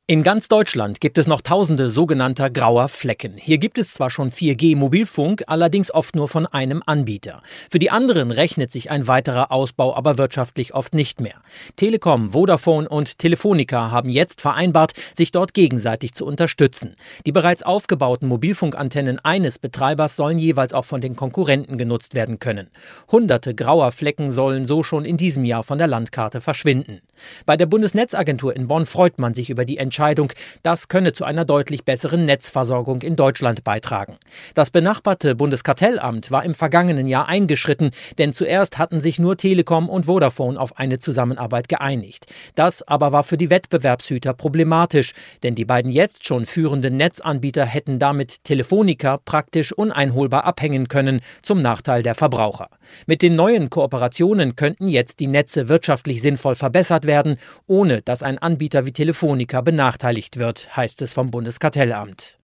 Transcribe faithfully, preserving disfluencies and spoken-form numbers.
In ganz Deutschland gibt es noch tausende sogenannter grauer Flecken. Hier gibt es zwar schon vier G Mobilfunk, allerdings oft nur von einem Anbieter. Für die anderen rechnet sich ein weiterer Ausbau aber wirtschaftlich oft nicht mehr. Telekom, Vodafone und Telefonica haben jetzt vereinbart, sich dort gegenseitig zu unterstützen. Die bereits aufgebauten Mobilfunkantennen eines Betreibers sollen jeweils auch von den Konkurrenten genutzt werden können. Hunderte grauer Flecken sollen so schon in diesem Jahr von der Landkarte verschwinden. Bei der Bundesnetzagentur in Bonn freut man sich über die Entscheidung. Das könne zu einer deutlich besseren Netzversorgung in Deutschland beitragen. Das benachbarte Bundeskartellamt war im vergangenen Jahr eingeschritten, denn zuerst hatten sich nur Telekom und Vodafone auf eine Zusammenarbeit geeinigt. Das aber war für die Wettbewerbshüter problematisch, denn die beiden jetzt schon führenden Netzanbieter hätten damit Telefonica praktisch uneinholbar abhängen können, zum Nachteil der Verbraucher. Mit den neuen Kooperationen könnten jetzt die Netze wirtschaftlich sinnvoll verbessert werden, ohne dass ein Anbieter wie Telefonica benachteiligt wird, heißt es vom Bundeskartellamt.